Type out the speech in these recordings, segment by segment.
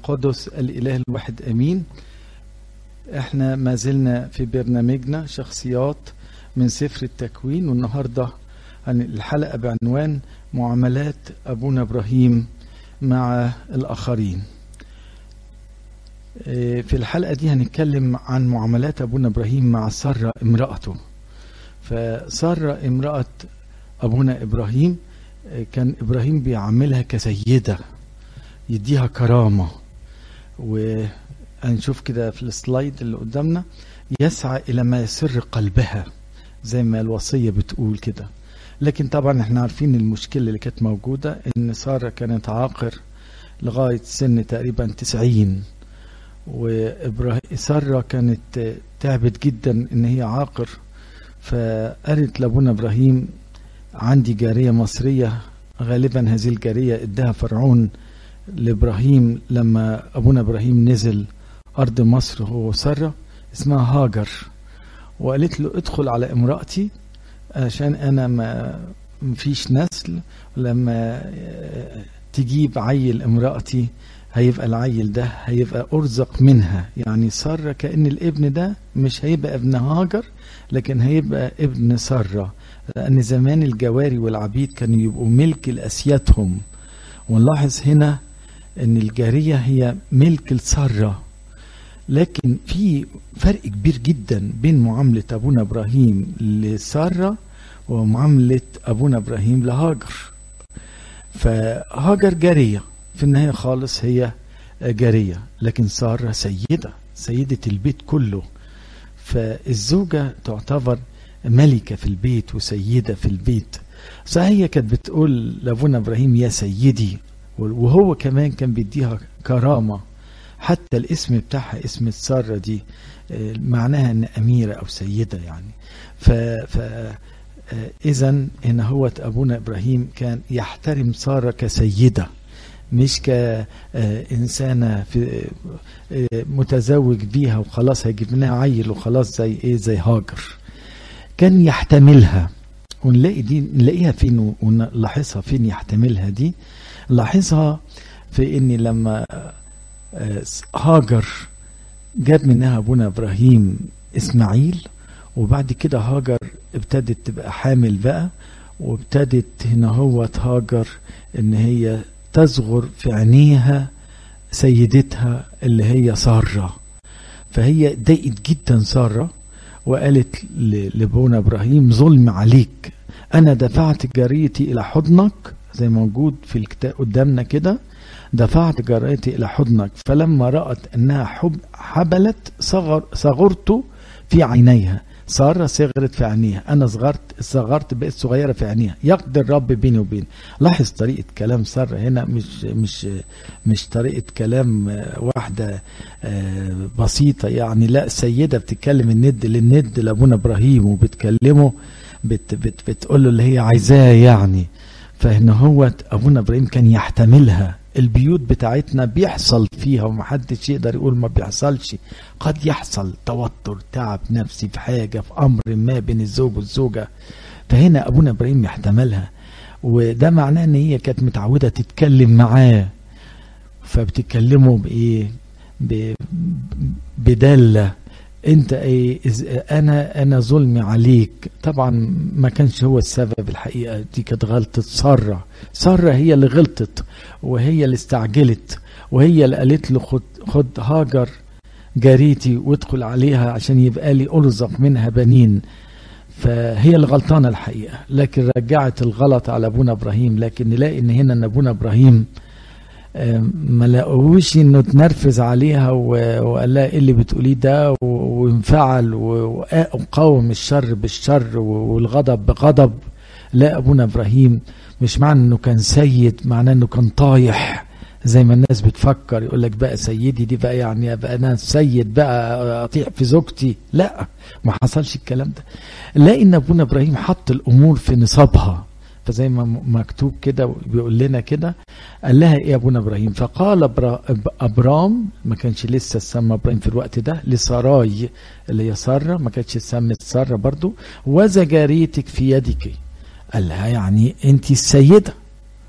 قدس الإله الواحد أمين. احنا ما زلنا في برنامجنا شخصيات من سفر التكوين، والنهاردة الحلقة بعنوان معاملات أبونا إبراهيم مع الآخرين. في الحلقة دي هنتكلم عن معاملات أبونا إبراهيم مع سارة امرأته. فسارة امرأة أبونا إبراهيم كان إبراهيم بيعاملها كسيدة، يديها كرامة، وهنشوف كده في السلايد اللي قدامنا يسعى إلى ما يسر قلبها زي ما الوصية بتقول كده. لكن طبعا احنا عارفين المشكلة اللي كانت موجودة، ان سارة كانت عاقر لغاية سن تقريبا 90، وسارة كانت تعبت جدا ان هي عاقر. فقالت لابونا إبراهيم عندي جارية مصرية، غالبا هذه الجارية ادها فرعون لإبراهيم لما أبونا إبراهيم نزل أرض مصر هو وسارة، اسمها هاجر، وقالت له ادخل على امرأتي عشان أنا ما فيش نسل، لما تجيب عيل امرأتي هيبقى العيل ده هيبقى أرزق منها. يعني سارة كأن الابن ده مش هيبقى ابن هاجر، لكن هيبقى ابن سارة، لأن زمان الجواري والعبيد كانوا يبقوا ملك لأسيادهم. ونلاحظ هنا ان الجارية هي ملك لسارة. لكن في فرق كبير جدا بين معاملة ابونا إبراهيم لسارة ومعاملة ابونا إبراهيم لهاجر. فهاجر جارية في النهاية خالص، هي جارية، لكن سارة سيدة البيت كله. فالزوجة تعتبر ملكة في البيت وسيدة في البيت. صحيح كانت بتقول لابونا إبراهيم يا سيدي، وهو كمان كان بيديها كرامة. حتى الاسم بتاعها اسم سارة دي معناها ان اميرة او سيدة يعني. اذا هنا هو ابونا إبراهيم كان يحترم سارة كسيدة، مش كإنسانة في متزوج بيها وخلاص هيجيب لها عيل وخلاص زي هاجر. كان يحتملها، نلاقيها فين ونلاحظها فين يحتملها دي. لاحظها في ان لما هاجر جاب منها ابونا إبراهيم اسماعيل، وبعد كده هاجر ابتدت تبقى حامل بقى، وابتدت هنا هو هاجر ان هي تصغر في عينيها سيدتها اللي هي سارة. فهي ضايقت جدا سارة، وقالت لابونا إبراهيم ظلم عليك، انا دفعت جاريتي الى حضنك، زي موجود في الكتاب قدامنا كده، دفعت جاريتي الى حضنك، فلما رأت انها حبلت صغرت في عينيها. سارة صغرت في عينيها، انا صغرت بقيت صغيرة في عينيها، يقضي الرب بيني وبين. لاحظ طريقة كلام سارة هنا، مش طريقة كلام واحدة بسيطة يعني، لا، سيدة بتتكلم الند للند لابونا إبراهيم، وبتكلمه بتقول له اللي هي عايزاه يعني. فهنا هو ابونا إبراهيم كان يحتملها. البيوت بتاعتنا بيحصل فيها ومحدش يقدر يقول ما بيحصلش، قد يحصل توتر تعب نفسي في حاجة في امر ما بين الزوج والزوجة، فهنا ابونا إبراهيم يحتملها. وده معناه ان هي كانت متعودة تتكلم معاه، فبتكلمه بايه؟ بدالة انت ايه، انا ظلمي عليك. طبعا ما كانش هو السبب، الحقيقة دي كانت غلطة سارة هي اللي غلطت، وهي اللي استعجلت، وهي اللي قالت له خد هاجر جاريتي وادخل عليها عشان يبقى لي ارزق منها بنين. فهي اللي غلطانة الحقيقة، لكن رجعت الغلط على ابونا إبراهيم. لكن نلاقي ان هنا ان ابونا إبراهيم ما لقوش انه تنرفز عليها وقال لها ايه اللي بتقوليه ده، وانفعل وقاوم الشر بالشر والغضب بغضب. لا، ابونا إبراهيم مش معنى انه كان سيد معناه انه كان طايح زي ما الناس بتفكر، يقول لك بقى سيدي دي بقى يعني بقى انا سيد بقى اطيع في زوجتي. لا، ما حصلش الكلام ده. لا، ان ابونا إبراهيم حط الامور في نصابها. فزي ما مكتوب كده بيقول لنا كده، قال لها ايه ابونا إبراهيم؟ فقال ابرام، ما كانش لسه سمى إبراهيم في الوقت ده، لساراي اللي هي سارة، ما كانتش سمت سارة برضو، وذا جاريتك في يدك. قال لها يعني انت السيدة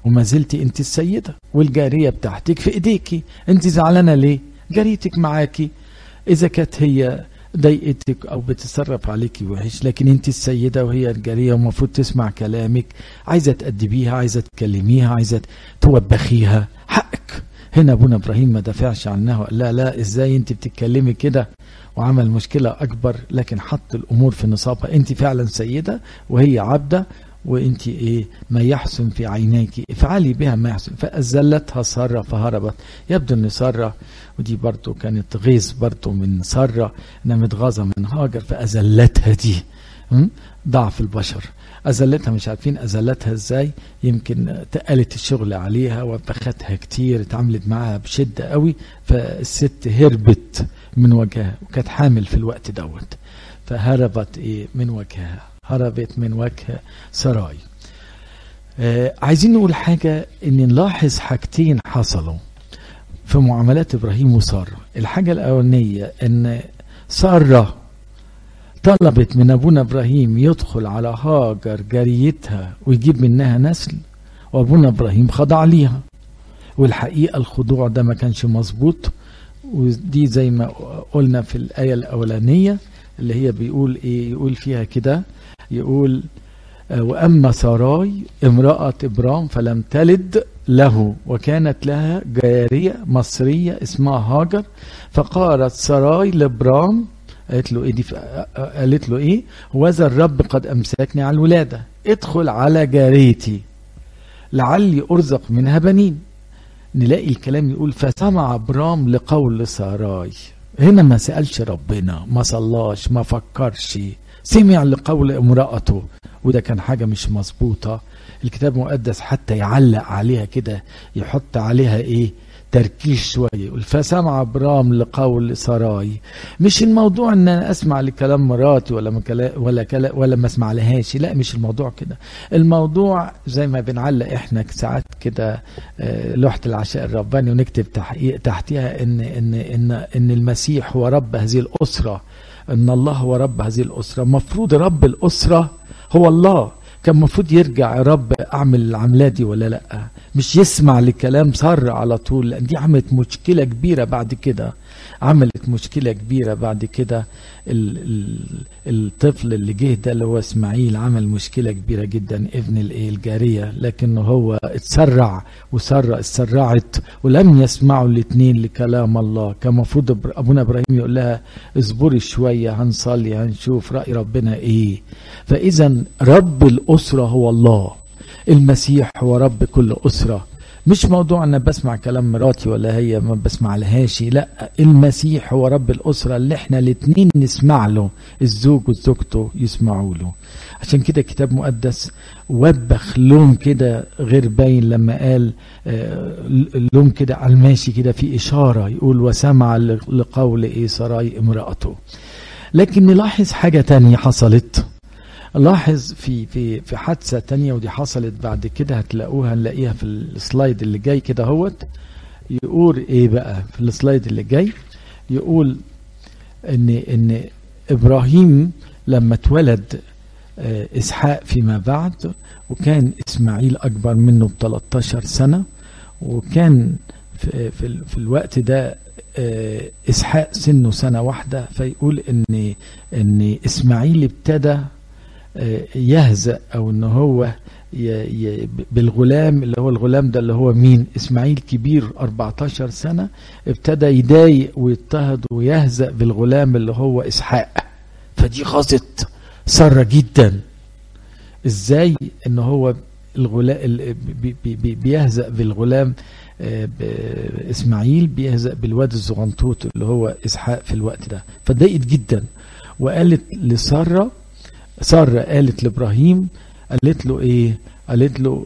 وما زلت انت السيدة والجارية بتاعتك في ايديكي. انت زعلانة ليه؟ جاريتك معاكي، اذا كانت هي ضايقتك او بتتصرف عليكي وحش، لكن انت السيدة وهي الجارية ومفروض تسمع كلامك، عايزة تأدبيها، عايزة تكلميها، عايزة توبخيها، حقك. هنا ابونا ابراهيم ما دافعش عنها، لا لا ازاي انت بتتكلمي كده، وعمل مشكلة اكبر، لكن حط الامور في نصابها. انت فعلا سيدة وهي عبدة، وانت ايه ما يحسن في عينيك افعلي بها ما يحسن. فأزلتها سارة فهربت. يبدو ان سارة، ودي برضو كانت غيظ برضو من سارة انها متغاظة من هاجر، فأزلتها دي ضعف البشر. أزلتها، مش عارفين أزلتها ازاي، يمكن تقلت الشغل عليها وبختها كتير، اتعاملت معاها بشدة قوي، فالست هربت من وجهها، وكانت حامل في الوقت دوت، فهربت ايه من وجهها، هربت من وجه سراي. عايزين نقول حاجة، ان نلاحظ حاجتين حصلوا في معاملات ابراهيم وسارة. الحاجة الاولانية ان سارة طلبت من ابونا ابراهيم يدخل على هاجر جاريتها ويجيب منها نسل، وابونا ابراهيم خضع ليها. والحقيقة الخضوع ده ما كانش مظبوط، ودي زي ما قلنا في الآية الأولانية اللي هي بيقول ايه، يقول فيها كده، يقول وأما ساراي امرأة إبرام فلم تلد له، وكانت لها جارية مصرية اسمها هاجر، فقالت ساراي لإبرام، قالت له ايه دي، قالت له ايه، وذا الرب قد أمسكني على الولادة، ادخل على جاريتي لعلي أرزق منها بنين. نلاقي الكلام يقول فسمع إبرام لقول ساراي. هنا ما سألش ربنا، ما صلاش، ما فكرش، سمع لقول امرأته، وده كان حاجة مش مظبوطة. الكتاب المقدس حتى يعلق عليها كده، يحط عليها ايه، تركيز شوية، يقول فسمع إبرام لقول ساراي. مش الموضوع ان انا اسمع لكلام مراتي ولا ما اسمع لهاش، لا مش الموضوع كده. الموضوع زي ما بنعلق احنا ساعات كده لوحة العشاء الرباني، ونكتب تحتها ان المسيح هو رب هذه الأسرة، ان الله هو رب هذه الأسرة. مفروض رب الأسرة هو الله. كان مفروض يرجع يا رب اعمل العملة دي ولا لا، مش يسمع لكلام سارة على طول، لان دي عملت مشكلة كبيرة بعد كده. عملت مشكلة كبيرة بعد كده. الطفل اللي جه ده اللي هو اسماعيل عمل مشكلة كبيرة جدا، ابن الجارية، لكنه هو اتسرع وسارة اتسرعت ولم يسمعوا الاثنين لكلام الله. كان مفروض ابونا ابراهيم يقول لها اصبري شوية، هنصلي هنشوف رأي ربنا ايه. فاذا رب الأسرة هو الله، المسيح هو رب كل أسرة. مش موضوع أنا بسمع كلام مراتي ولا هي ما بسمع لهاش، لا، المسيح هو رب الأسرة اللي احنا الاتنين نسمع له، الزوج وزوجته يسمعوا له. عشان كده الكتاب مقدس وبخ لوم كده غير باين لما قال لوم كده على الماشي كده، في إشارة يقول وسمع لقول إيه ساراي امرأته. لكن نلاحظ حاجة تانية حصلت. لاحظ في حادثة تانية، ودي حصلت بعد كده، هنلاقيها في السلايد اللي جاي كده هوت. يقول ايه بقى في السلايد اللي جاي، يقول ان ابراهيم لما اتولد اسحاق فيما بعد، وكان اسماعيل اكبر منه ب13 سنة، وكان في الوقت ده اسحاق سنه سنة واحدة. فيقول ان اسماعيل ابتدى يهزأ، او ان هو بالغلام، اللي هو الغلام ده اللي هو مين، اسماعيل كبير 14 سنة، ابتدى يضايق ويضطهد ويهزأ بالغلام اللي هو اسحاق. فدي غاظت سارة جدا، ازاي ان هو الغلام بيهزأ بالغلام اسماعيل، بيهزأ بالواد الزغنطوط اللي هو اسحاق في الوقت ده. فضايقت جدا، وقالت لسارة، سارة قالت لإبراهيم، قالت له ايه، قالت له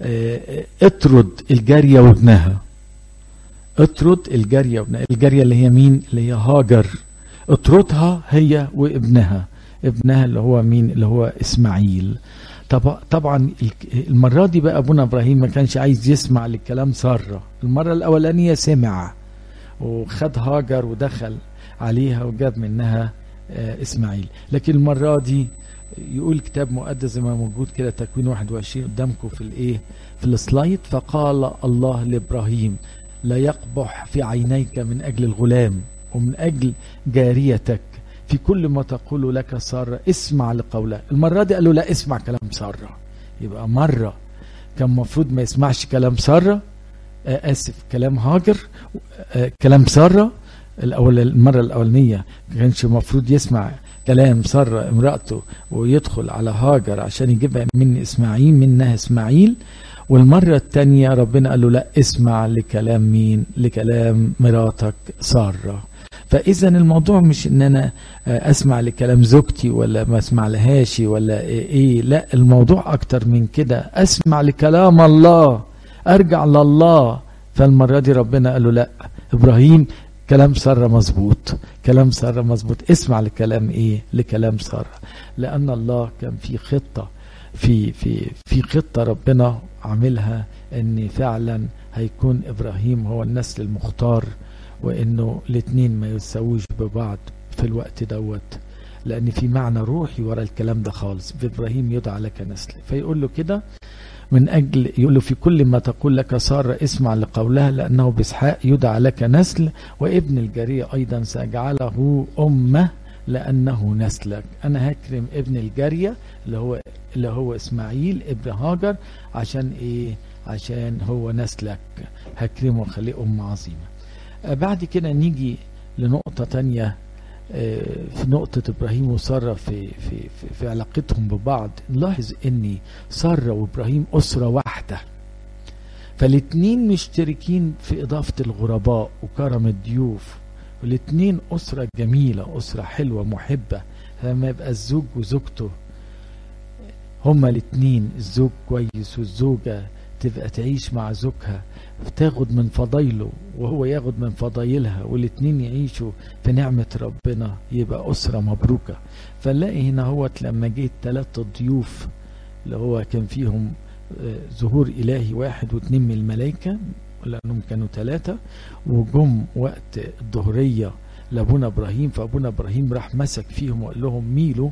اطرد الجارية وابنها، اطرد الجارية وابنها. الجارية اللي هي مين، اللي هي هاجر، اطردها هي وابنها، ابنها اللي هو مين، اللي هو اسماعيل. طبعا المرة دي بقى ابونا ابراهيم ما كانش عايز يسمع لكلام سارة. المرة الاولانية سمع وخد هاجر ودخل عليها وجاب منها اسماعيل، لكن المرة دي يقول كتاب مقدس زي ما موجود كده تكوين 21 قدامكم في الايه في السلايد. فقال الله لابراهيم لا يقبح في عينيك من اجل الغلام ومن اجل جاريتك في كل ما تقول لك سارة اسمع لقولها. المرة دي قال له لا اسمع كلام سارة. يبقى مرة كان مفروض ما يسمعش كلام سارة، كلام هاجر، كلام سارة المرة الأولانية ما كانش مفروض يسمع كلام سارة امرأته ويدخل على هاجر عشان يجيبها منها إسماعيل. والمرة الثانية ربنا قال له لا اسمع لكلام مين؟ لكلام مراتك سارة. فإذا الموضوع مش ان انا اسمع لكلام زوجتي ولا ما اسمع لهاش ولا ايه، لا الموضوع اكتر من كده، اسمع لكلام الله، ارجع لله. فالمرة دي ربنا قال له لا ابراهيم كلام سارة مظبوط، كلام سارة مظبوط، اسمع لكلام ايه؟ لكلام سارة. لان الله كان في خطة في خطة ربنا عاملها ان فعلا هيكون ابراهيم هو النسل المختار، وانه الاثنين ما يساووش ببعض في الوقت دوت، لان في معنى روحي ورا الكلام ده خالص. بابراهيم يدعى لك نسل. فيقول له كده من اجل، يقول له في كل ما تقول لك سارة اسمع لقولها لانه باسحاق يدعى لك نسل وابن الجارية ايضا ساجعله امه لانه نسلك. انا هكرم ابن الجارية اللي هو اسماعيل ابن هاجر. عشان ايه؟ عشان هو نسلك، هكرمه وخليه امه عظيمة. بعد كده نيجي لنقطة تانية في نقطة إبراهيم وسارة في علاقتهم ببعض. نلاحظ أن سارة وإبراهيم أسرة واحدة، فالاتنين مشتركين في إضافة الغرباء وكرم الضيوف، والاتنين أسرة جميلة، أسرة حلوة محبة. لما يبقى الزوج وزوجته هما الاتنين، الزوج كويس والزوجة تبقى تعيش مع زوجها تاخد من فضايله وهو ياخد من فضايلها، والاتنين يعيشوا في نعمة ربنا، يبقى أسرة مبروكة. فنلاقي هنا هوت لما جيت 3 ضيوف اللي هو كان فيهم ظهور إلهي 1 و2 من الملائكة لأنهم كانوا 3، وجم وقت الظهرية لأبونا إبراهيم، فأبونا إبراهيم راح مسك فيهم وقال لهم ميلوا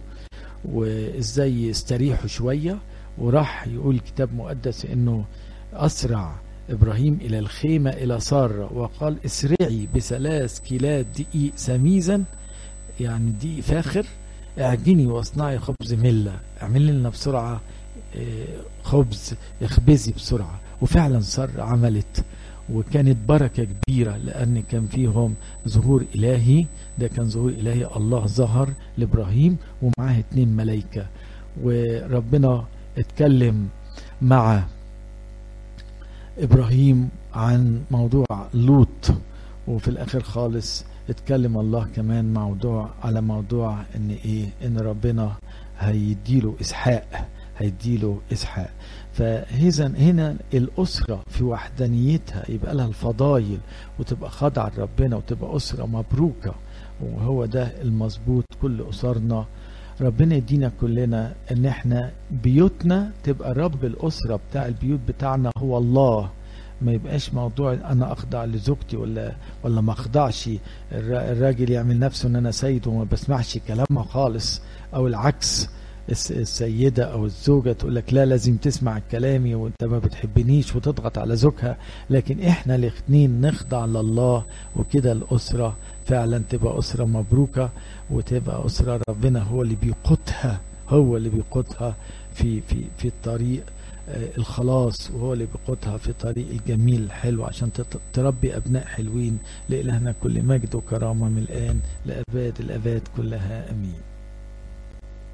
وإزاي يستريحوا شوية. وراح يقول كتاب مقدس إنه أسرع إبراهيم إلى الخيمة إلى سارة وقال اسرعي ب3 كيلات دقيق سميزا، يعني دقيق فاخر، اعجني واصنعي خبز ملة، اعملي لنا بسرعة خبز، اخبزي بسرعة. وفعلا سارة عملت، وكانت بركة كبيرة لأن كان فيهم ظهور إلهي. ده كان ظهور إلهي، الله ظهر لإبراهيم ومعاه 2 ملائكة. وربنا اتكلم مع إبراهيم عن موضوع لوط، وفي الآخر خالص اتكلم الله كمان على موضوع ان ايه، ان ربنا هيديله إسحاق. فإذا هنا الأسرة في وحدانيتها يبقى لها الفضايل وتبقى خاضعة لربنا وتبقى أسرة مبروكة، وهو ده المظبوط. كل أسرنا ربنا يدينا كلنا ان احنا بيوتنا تبقى رب الأسرة بتاع البيوت بتاعنا هو الله. ما يبقاش موضوع انا اخضع لزوجتي ولا ما اخضعش، الراجل يعمل نفسه ان انا سيد وما بسمعش كلامها خالص، او العكس السيدة او الزوجة تقول لك لا لازم تسمع كلامي وانت ما بتحبنيش وتضغط على زوجها. لكن احنا الاثنين نخضع لله، وكده الأسرة فعلا تبقى أسرة مبروكة، وتبقى أسرة ربنا هو اللي بيقودها في الطريق الخلاص، وهو اللي بيقودها في طريق الجميل الحلو عشان تربي أبناء حلوين. لإلهنا كل مجد وكرامة من الآن لأباد الأباد كلها، أمين.